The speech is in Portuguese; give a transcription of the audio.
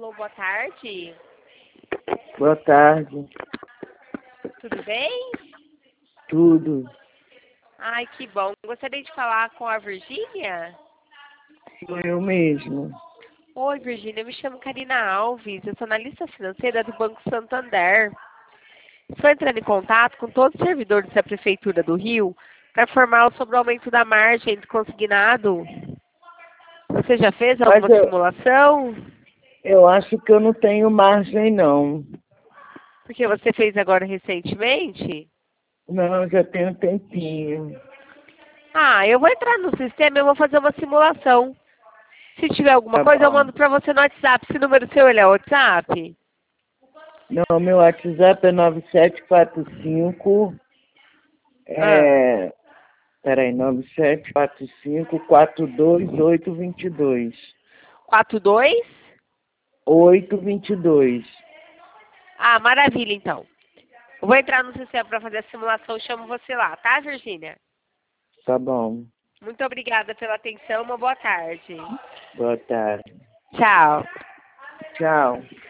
Alô, boa tarde. Boa tarde. Tudo bem? Tudo. Ai, que bom. Gostaria de falar com a Virgínia? Sou eu mesmo. Oi, Virgínia. Eu me chamo Karina Alves. Eu sou analista financeira do Banco Santander. Estou entrando em contato com todos os servidores da Prefeitura do Rio para informá-los sobre o aumento da margem do consignado. Você já fez Mas alguma simulação? eu acho que eu não tenho margem, não. Porque você fez agora recentemente? Não, já tem um tempinho. Ah, eu vou entrar no sistema e eu vou fazer uma simulação. Se tiver alguma Tá coisa, eu bom. mando para você no WhatsApp. Esse número seu, ele é WhatsApp? Não, meu WhatsApp é 9745. Ah, Peraí, 9745 42822. 42? 822. Ah, maravilha, então. Eu vou entrar no sistema para fazer a simulação e chamo você lá, tá, Virgínia? Tá bom. Muito obrigada pela atenção. Uma boa tarde. Boa tarde. Tchau. Tchau.